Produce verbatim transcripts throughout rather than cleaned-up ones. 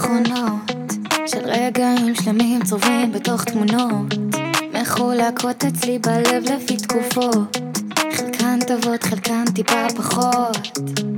זיכרונות של רגעים שלמים צרובים בתוך תמונות מחולקות אצלי בלב לפי תקופות, חלקן טובות, חלקן טיפה פחות.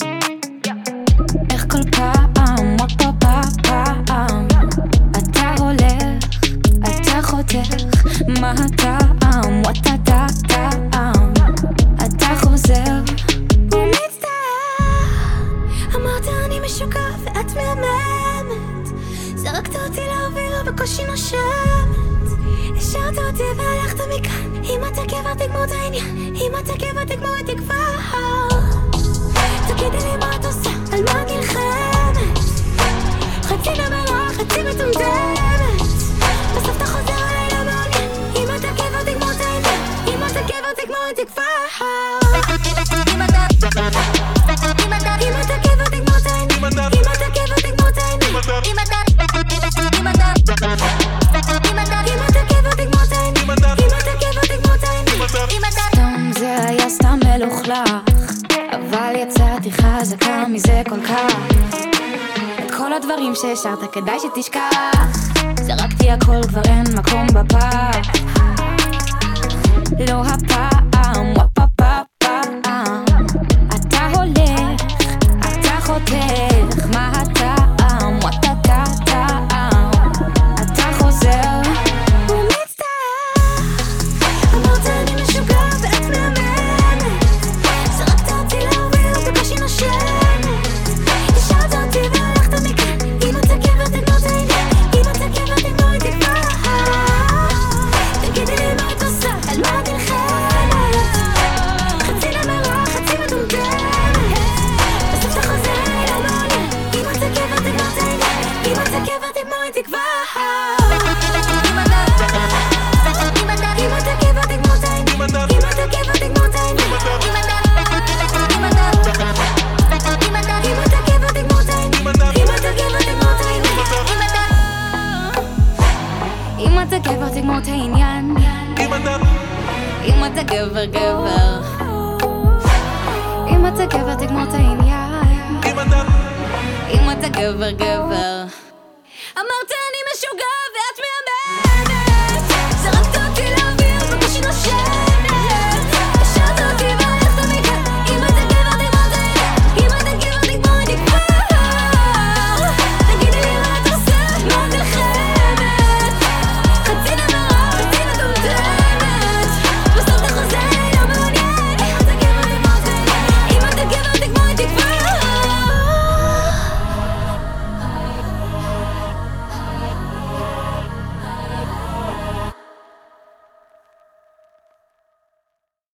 איך כל פעם, עוד פה פעם אתה הולך, אתה חותך, מה הטעם, what אתה טעם, אתה חוזר ומצטער. אמרת אני משוגע ואת מהממת, זרקת אותי לאוויר בקושי נושמת, השארת אותי והלכת מכאן. אם אתה גבר תגמור את העניין, אם אתה גבר תגמור את כבר. תגידי לי מה את עושה, על מה את נלחמת, חצי נמרה, חצי מטומטמת, בסוף אתה חוזר עליי למעניין. אם אתה גבר תגמור את העניין, אם אתה גבר תגמור את כבר. אם אתה אם אתה אם אתה גבר תגמור את העניין, אם אתה גבר תגמור את העניין, אם אתה אם אתה אם אתה אם אתה גבר תגמור את העניין, אם אתה גבר תגמור את העניין, אם אתה סתם זה היה סתם מלוכלך, אבל יצאתי חזקה מזה כל כך. את כל הדברים שהשארת כדאי שתשכח, זרקתי הכל כבר אין מקום בפח. לא הפעם, ופה פעם אתה הולך, אתה חותך, מה הטעם, ואתה טעם, אתה חוזר ומצטער. אמרת אני משוגע ואת מהממת, זרקת אותי לאוויר בקושי נושמת, השארת אותי והלכת מכאן. אם אתה גבר תגמור את העניין, אם אתה גבר תגמור את כבר. תגידי לי מה את עושה, על מה את נלחמת, חצי נמרה, חצי מטומטמת, בסוף אתה חוזר אליי למעניין. אם אתה גבר תגמור את העניין, אם אתה גבר תגמור את כבר. אם אתה אם אתה גבר תגמור את העניין, אם אתה גבר תגמור את העניין, אם אתה אם אתה אם אתה אם אתה גבר תגמור את העניין, אם אתה גבר תגמור את העניין, אם אתה אם אתה גבר תגמור את העניין, אם אתה גבר גבר, אם אתה גבר תגמור את העניין, אם אתה גבר גבר. אמרת אני משוגע